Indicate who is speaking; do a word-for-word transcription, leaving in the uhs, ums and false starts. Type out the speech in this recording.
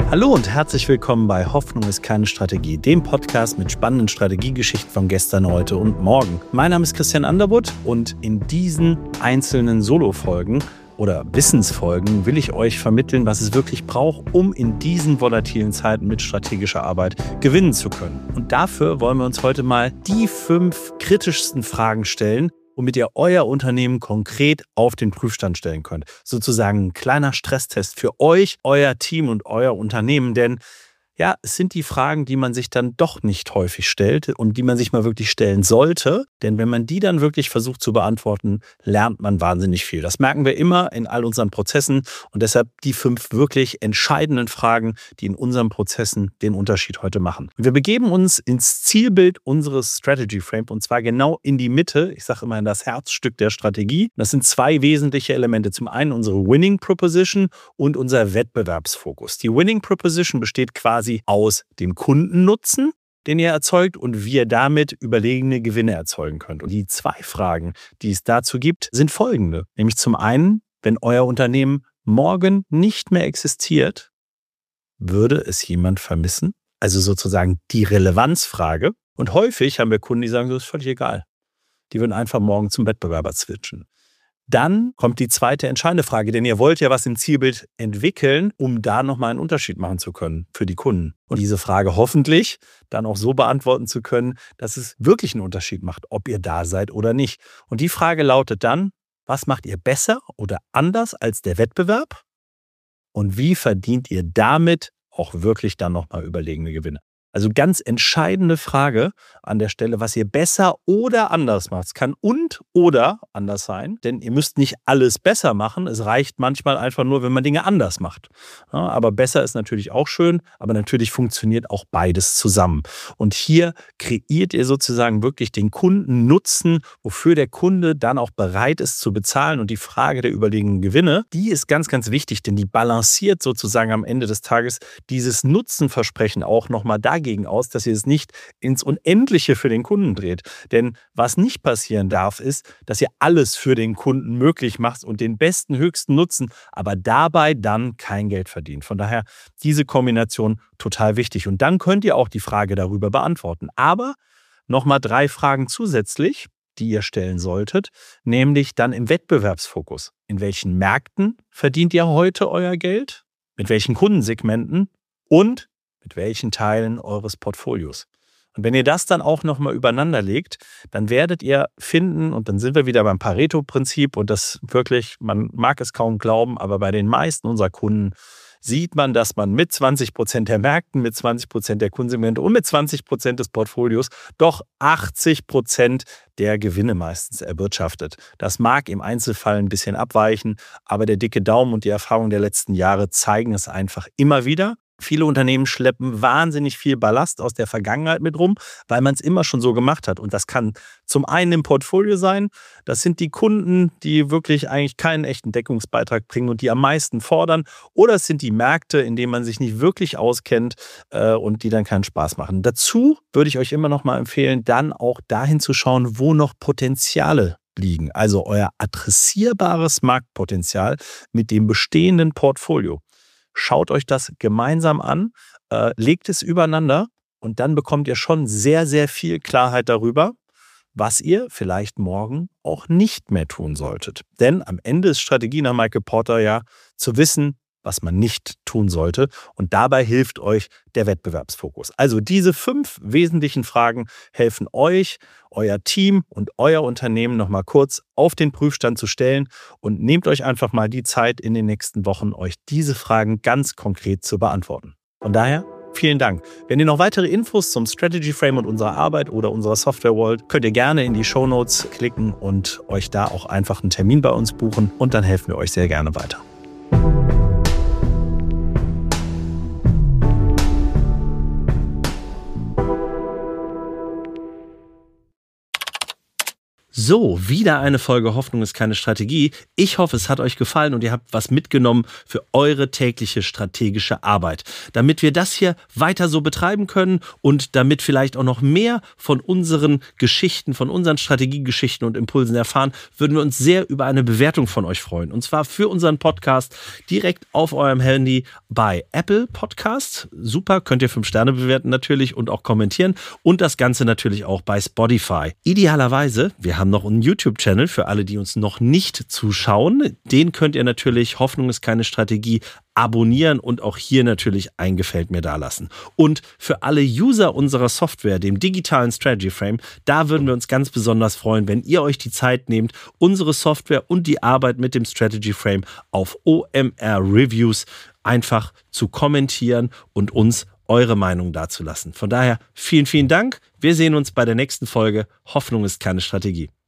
Speaker 1: Hallo und herzlich willkommen bei Hoffnung ist keine Strategie, dem Podcast mit spannenden Strategiegeschichten von gestern, heute und morgen. Mein Name ist Christian Underwood und in diesen einzelnen Solo-Folgen oder Wissensfolgen will ich euch vermitteln, was es wirklich braucht, um in diesen volatilen Zeiten mit strategischer Arbeit gewinnen zu können. Und dafür wollen wir uns heute mal die fünf kritischsten Fragen stellen, womit ihr euer Unternehmen konkret auf den Prüfstand stellen könnt. Sozusagen ein kleiner Stresstest für euch, euer Team und euer Unternehmen. Denn ja, es sind die Fragen, die man sich dann doch nicht häufig stellt und die man sich mal wirklich stellen sollte. Denn wenn man die dann wirklich versucht zu beantworten, lernt man wahnsinnig viel. Das merken wir immer in all unseren Prozessen. Und deshalb die fünf wirklich entscheidenden Fragen, die in unseren Prozessen den Unterschied heute machen. Wir begeben uns ins Zielbild unseres Strategy Frame und zwar genau in die Mitte. Ich sage immer in das Herzstück der Strategie. Das sind zwei wesentliche Elemente. Zum einen unsere Winning Proposition und unser Wettbewerbsfokus. Die Winning Proposition besteht quasi aus dem Kundennutzen, den ihr erzeugt und wie ihr damit überlegene Gewinne erzeugen könnt. Und die zwei Fragen, die es dazu gibt, sind folgende. Nämlich zum einen, wenn euer Unternehmen morgen nicht mehr existiert, würde es jemand vermissen? Also sozusagen die Relevanzfrage. Und häufig haben wir Kunden, die sagen, das ist völlig egal. Die würden einfach morgen zum Wettbewerber switchen. Dann kommt die zweite entscheidende Frage, denn ihr wollt ja was im Zielbild entwickeln, um da nochmal einen Unterschied machen zu können für die Kunden. Und diese Frage hoffentlich dann auch so beantworten zu können, dass es wirklich einen Unterschied macht, ob ihr da seid oder nicht. Und die Frage lautet dann, was macht ihr besser oder anders als der Wettbewerb? Und wie verdient ihr damit auch wirklich dann nochmal überlegene Gewinne? Also ganz entscheidende Frage an der Stelle, was ihr besser oder anders macht. Es kann und oder anders sein, denn ihr müsst nicht alles besser machen. Es reicht manchmal einfach nur, wenn man Dinge anders macht. Ja, aber besser ist natürlich auch schön, aber natürlich funktioniert auch beides zusammen. Und hier kreiert ihr sozusagen wirklich den Kundennutzen, wofür der Kunde dann auch bereit ist zu bezahlen. Und die Frage der überlegenen Gewinne, die ist ganz, ganz wichtig, denn die balanciert sozusagen am Ende des Tages dieses Nutzenversprechen auch nochmal dagegen aus, dass ihr es nicht ins Unendliche für den Kunden dreht. Denn was nicht passieren darf, ist, dass ihr alles für den Kunden möglich macht und den besten, höchsten Nutzen, aber dabei dann kein Geld verdient. Von daher diese Kombination total wichtig. Und dann könnt ihr auch die Frage darüber beantworten. Aber nochmal drei Fragen zusätzlich, die ihr stellen solltet, nämlich dann im Wettbewerbsfokus. In welchen Märkten verdient ihr heute euer Geld? Mit welchen Kundensegmenten? Und mit welchen Teilen eures Portfolios. Und wenn ihr das dann auch nochmal übereinander legt, dann werdet ihr finden, und dann sind wir wieder beim Pareto-Prinzip und das wirklich, man mag es kaum glauben, aber bei den meisten unserer Kunden sieht man, dass man mit zwanzig Prozent der Märkten, mit zwanzig Prozent der Kundensegmente und mit zwanzig Prozent des Portfolios doch achtzig Prozent der Gewinne meistens erwirtschaftet. Das mag im Einzelfall ein bisschen abweichen, aber der dicke Daumen und die Erfahrungen der letzten Jahre zeigen es einfach immer wieder. Viele Unternehmen schleppen wahnsinnig viel Ballast aus der Vergangenheit mit rum, weil man es immer schon so gemacht hat. Und das kann zum einen im Portfolio sein. Das sind die Kunden, die wirklich eigentlich keinen echten Deckungsbeitrag bringen und die am meisten fordern. Oder es sind die Märkte, in denen man sich nicht wirklich auskennt äh, und die dann keinen Spaß machen. Dazu würde ich euch immer noch mal empfehlen, dann auch dahin zu schauen, wo noch Potenziale liegen. Also euer adressierbares Marktpotenzial mit dem bestehenden Portfolio. Schaut euch das gemeinsam an, äh, legt es übereinander und dann bekommt ihr schon sehr, sehr viel Klarheit darüber, was ihr vielleicht morgen auch nicht mehr tun solltet. Denn am Ende ist Strategie nach Michael Porter ja zu wissen, was man nicht tun sollte. Und dabei hilft euch der Wettbewerbsfokus. Also diese fünf wesentlichen Fragen helfen euch, euer Team und euer Unternehmen nochmal kurz auf den Prüfstand zu stellen und nehmt euch einfach mal die Zeit in den nächsten Wochen, euch diese Fragen ganz konkret zu beantworten. Von daher, vielen Dank. Wenn ihr noch weitere Infos zum Strategy Frame und unserer Arbeit oder unserer Software wollt, könnt ihr gerne in die Shownotes klicken und euch da auch einfach einen Termin bei uns buchen und dann helfen wir euch sehr gerne weiter. So, wieder eine Folge Hoffnung ist keine Strategie. Ich hoffe, es hat euch gefallen und ihr habt was mitgenommen für eure tägliche strategische Arbeit. Damit wir das hier weiter so betreiben können und damit vielleicht auch noch mehr von unseren Geschichten, von unseren Strategiegeschichten und Impulsen erfahren, würden wir uns sehr über eine Bewertung von euch freuen. Und zwar für unseren Podcast direkt auf eurem Handy bei Apple Podcasts. Super, könnt ihr fünf Sterne bewerten natürlich und auch kommentieren. Und das Ganze natürlich auch bei Spotify. Idealerweise, wir haben noch einen YouTube-Channel für alle, die uns noch nicht zuschauen. Den könnt ihr natürlich, Hoffnung ist keine Strategie, abonnieren und auch hier natürlich ein Gefällt mir dalassen. Und für alle User unserer Software, dem digitalen Strategy Frame, da würden wir uns ganz besonders freuen, wenn ihr euch die Zeit nehmt, unsere Software und die Arbeit mit dem Strategy Frame auf O M R Reviews einfach zu kommentieren und uns eure Meinung dazulassen. Von daher vielen, vielen Dank. Wir sehen uns bei der nächsten Folge. Hoffnung ist keine Strategie.